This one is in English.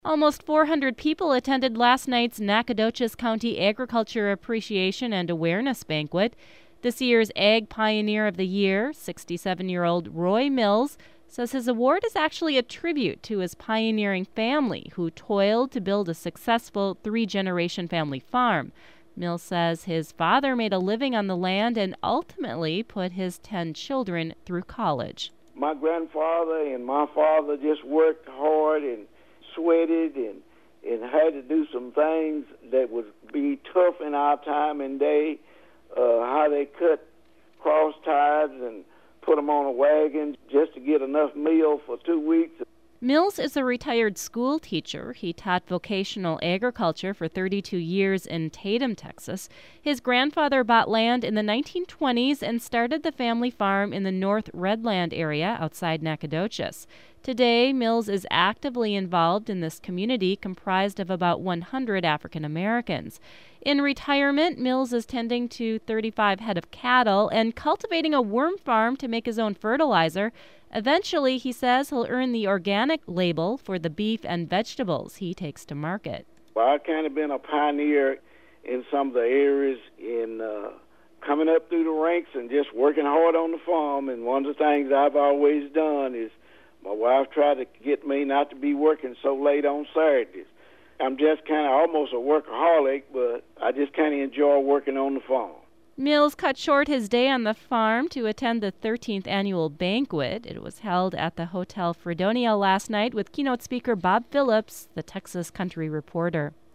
Almost 400 people attended last night's Nacogdoches County Agriculture Appreciation and Awareness Banquet. This year's Ag Pioneer of the Year, 67-year-old Roy Mills, says his award is actually a tribute to his pioneering family who toiled to build a successful three-generation family farm. Mills says his father made a living on the land and ultimately put his 10 children through college. My grandfather and my father just worked hard and sweated and had to do some things that would be tough in our time and day, how they cut cross ties and put them on a wagon just to get enough meal for 2 weeks. Mills is a retired school teacher. He taught vocational agriculture for 32 years in Tatum, Texas. His grandfather bought land in the 1920s and started the family farm in the North Redland area outside Nacogdoches. Today, Mills is actively involved in this community comprised of about 100 African Americans. In retirement, Mills is tending to 35 head of cattle and cultivating a worm farm to make his own fertilizer. Eventually, he says he'll earn the organic label for the beef and vegetables he takes to market. Well, I've kind of been a pioneer in some of the areas in coming up through the ranks and just working hard on the farm. And one of the things I've always done is my wife tried to get me not to be working so late on Saturdays. I'm just kind of almost a workaholic, but I just kind of enjoy working on the farm. Mills cut short his day on the farm to attend the 13th annual banquet. It was held at the Hotel Fredonia last night with keynote speaker Bob Phillips, the Texas country reporter.